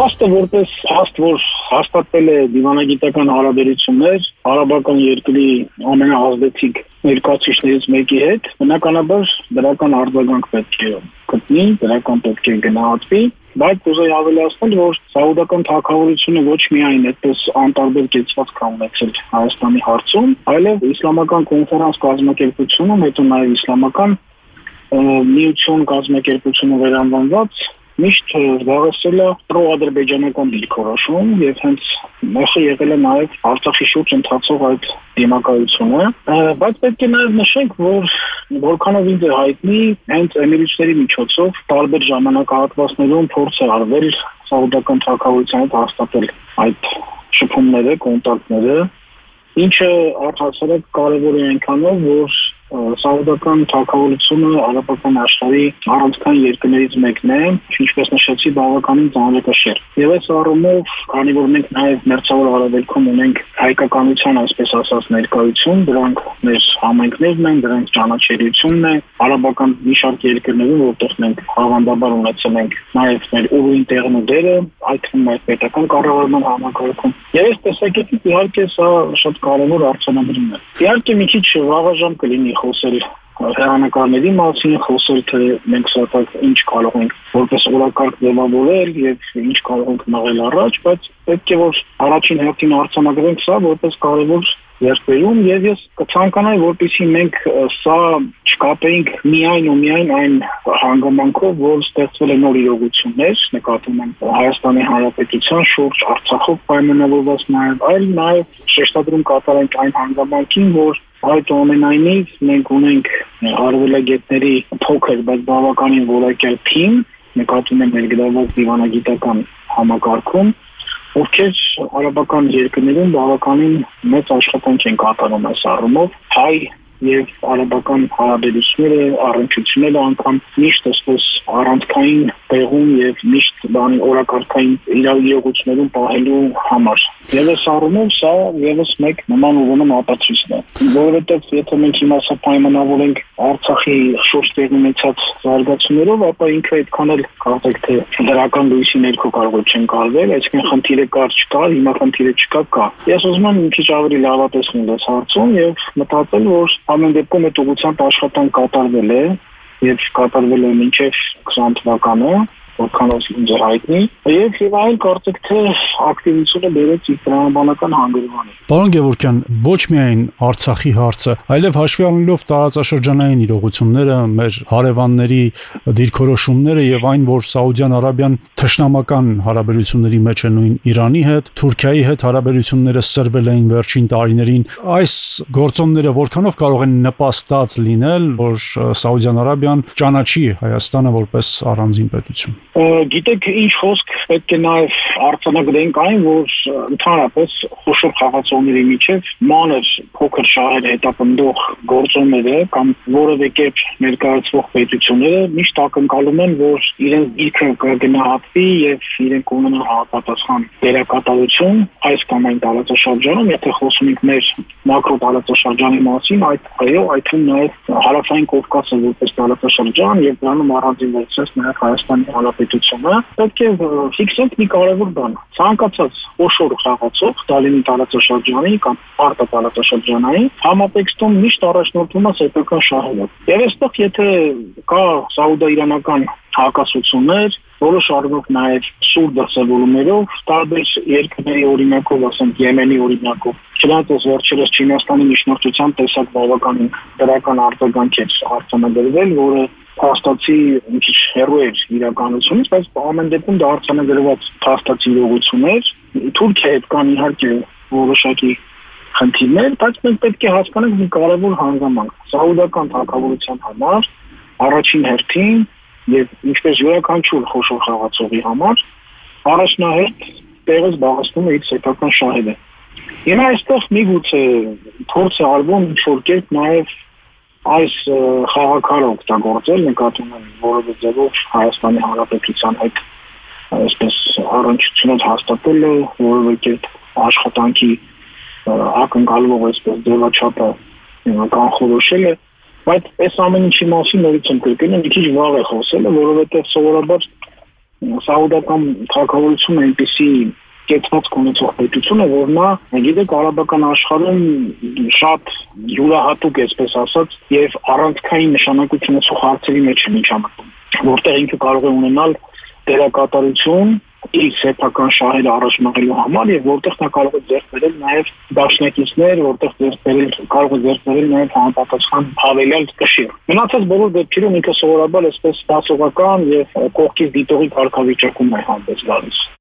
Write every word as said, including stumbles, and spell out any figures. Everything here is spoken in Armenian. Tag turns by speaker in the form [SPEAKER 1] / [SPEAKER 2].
[SPEAKER 1] Փաստը որպես փաստ, որ հաստատվել է դիվանագիտական հարաբերություններ արաբական երկրի ամենաազդեցիկ ներկայացուցիչներից մեկի հետ, բնականաբար դրական արձագանք պետք է գտնի, դրական պետք է գնահատվի, բայց ուզեի ավելացնել, որ սաուդական թագավորությունը ոչ միայն այդպես անտարբեր կեցված կա ունեցել Հայաստանի հարցում, այլև իսլամական կոնֆերանս կազմակերպությունում, հետո նաև իսլամական միություն կազմակերպությունը վերանվանված միշտ զբաղեցրել է պրոադրբեջանական դիրքորոշում եւ հենց մեխը եղել է նաեւ Արցախի շուրջ ընթացող այդ դիմակայությունը, բայց պետք է նաեւ նշենք, որ որքանով ինձ է հայտնի, հենց էմիրությունների միջոցով տարբեր ժամանակահատվածներում փորձ է արվել սաուդական թագավորության հետ հաստատել այդ շփումները, կոնտակտները, ինչը արդյունքում կարևոր է այնքանով, որ սաուդական թագավորությունը արաբական աշխարհի առանցքային երկրներից մեկն է, ինչպես նշեցի, բավականին ծանրակշիռ։ Եվ այս առումով, քանի որ մենք նաև մերձավոր արևելքում ունենք հայկականության, այսպես ասած, ներկայություն, դրանք մեր համայնքներն են, դրանք ճանաչելիությունն է, արաբական մի շարք երկրներում, որտեղ մենք հավանդաբար ունեցել ենք նաև մեր ուրույն տեղն ու դերը, այդ թվում այդ պետական կառավարման համակարգում։ Եվ այս տեսակետից իհարկե սա շատ կարևոր արձանագրում է։ Իհարկե մի քիչ վաղաժամ կլինի խոսել հեռանկարների մասին, խոսել թե մենք սակայն ինչ կարող ենք որպես օրակարգ ձևավորել եւ ինչ կարող ենք մղել առաջ, բայց պետք է որ առաջին հերթին արձանագրենք սա որպես կարևոր երկրում եւ ես կցանկանայի որպեսզի մենք սա չկապեինք միայն ու միայն այն հանգամանքով, որ ստեղծվել է նոր իրողություններ, նկատում ենք Հայաստանի Հանրապետության շուրջ Արցախով պայմանավորված նաեւ, այլ նաեւ շեշտադրում կատարենք այն հանգամանքին, որ Այդուամենայնիվ մենք ունենք արևելագետների փոքր, բայց բավականին որակյալ թիմ, նկատում եմ ներգրավված դիվանագիտական համակարգում, ովքեր արաբական երկրներում բավականին մեծ աշխատանք են կատարում այս առումով, հայ եւ արաբական հարաբերությունները, առնչությունները անգամ միշտ այսպես առանցքային տեղում եւ միշտ բանի օրակարգային իրավիճակություններում պահելու համար։ Եվ այս առումով սա եւս մեկ նման ուրեմն ապացույցն է, որովհետեւ եթե մենք հիմա սա պայմանավորենք Արցախի շուրջ տեղի ունեցած զարգացումներով, ապա ինքը այդքան էլ կարծեք թե դրական լույսի ներքո կարող է չընկալվել, այսինքն խնդիրը կար չկար, հիմա խնդիրը չկա կա։ Ես ուզում եմ մի քիչ ավելի լավատեսնել այս հարցում եւ մտածել, որ ամեն դեպքում այդ ուղղությամբ աշխատանք կատարվել է եւ կատարվել է մինչեւ քսան թվականը, որքանով ինձ հայտնի, եւ եւ այլ կարծեք թե ակտիվությունը բերեց իր տրամաբանական հանգրվանի։
[SPEAKER 2] Պարոն Գևորգյան, ոչ միայն Արցախի հարցը, այլև հաշվի առնելով տարածաշրջանային իրողությունները, մեր հարևանների դիրքորոշումները եւ այն, որ Սաուդյան Արաբիան թշնամական հարաբերությունների մեջ է նույն Իրանի հետ, Թուրքիայի հետ հարաբերությունները սրվել էին վերջին տարիներին, այս գործոնները որքանով կարող են նպաստած լինել, որ Սաուդյան Արաբիան ճանաչի Հայաստանը որպես առանձին պետություն։
[SPEAKER 1] Գիտեք, ինչ խոսք պետք է նաև արձանագրենք այն, որ ընդհանրապես խոշոր խաղացողների միջև մանր փոքր շահեր հետապնդող գործոնները կամ որևէ կերպ ներկայացվող պետությունները միշտ ակնկալում են, որ իրենց դիրքը կգնահատվի եւ իրենք ունենան համապատասխան դերակատարություն այս կամ այն տարածաշրջանում, եթե խոսում ենք մեր մակրո տարածաշրջանի մասին, այդ այո, այդ թվում նաև հարավային Կովկասը որպես տարածաշրջան եւ դրանում առանձին վերցրած նաև Հայաստանի Հանրապետությունը, պետք է ֆիքսենք մի կարևոր բան։ Ցանկացած խոշոր խաղացող Դալինի տարածաշրջանի կամ Արտա տարածաշրջանային համատեքստում միշտ առաջնորդվում է սեփական շահերով։ Եվ այստեղ եթե կա սաուդա-իրանական հակասություններ, որոշ առումով նաև սուր դրսևորումներով, տարբեր երկրների օրինակով, ասենք Եմենի օրինակով, չնայած այս վերջերս Չինաստանի միջնորդությամբ տեսակ բավականին դրական արձագանք էր արձանագրվել, որը փաստացի մի քիչ հեռու էր իրականությունից, բայց ամեն դեպքում դա արձանագրված փաստացի իրողություններ, Թուրքիայի հետ կան իհարկե որոշակի խնդիրներ, բայց մենք պետք է հասկանանք մի կարևոր հանգամանք։ Սաուդական թագավորության համար առաջին հերթին եւ ինչպես յուրաքանչյուր խոշոր խաղացողի համար առաջնահերթ տեղը զբաղեցնում է իր սեփական շահերը։ Հիմա այստեղ միգուցե փորձ է արվում ինչ-որ կերպ նաեւ այս խաղակարը օգտագործել, նկատում եմ որևէ ձևով Հայաստանի Հանրապետության հետ այսպես առնչություններ հաստատել է, որևէ կերպ աշխատանքի ակնկալվող այսպես ձևաչափը կանխորոշել է, բայց այս ամեն ինչի մասին նորից եմ կրկնում, մի քիչ վաղ է խոսելը, որովհետև սովորաբար սաուդական քաղաքավորությունը այնպեսի կեցված կոնեցող պետություն է, որ նա գիտեք արաբական աշխարհում շատ յուրահատուկ, այսպես ասած, եւ առանցքային նշանակություն ունեցող հարցերի մեջ է միջամտում, որտեղ ինքը կարող է ունենալ դերակատարություն իր սեփական շահերը առաջ մղելու համար եւ որտեղ նա կարող է ձեռք բերել նաեւ դաշնակիցներ, որտեղ ձեռք բերել կարող է ձեռք բերել նաեւ համապատասխան հավելյալ կշիռ։ Մնացած բոլոր դեպքերում ինքը սովորաբար այսպես սպասողական եւ կողքից դիտողի կարգավիճակում է հանդես գալիս։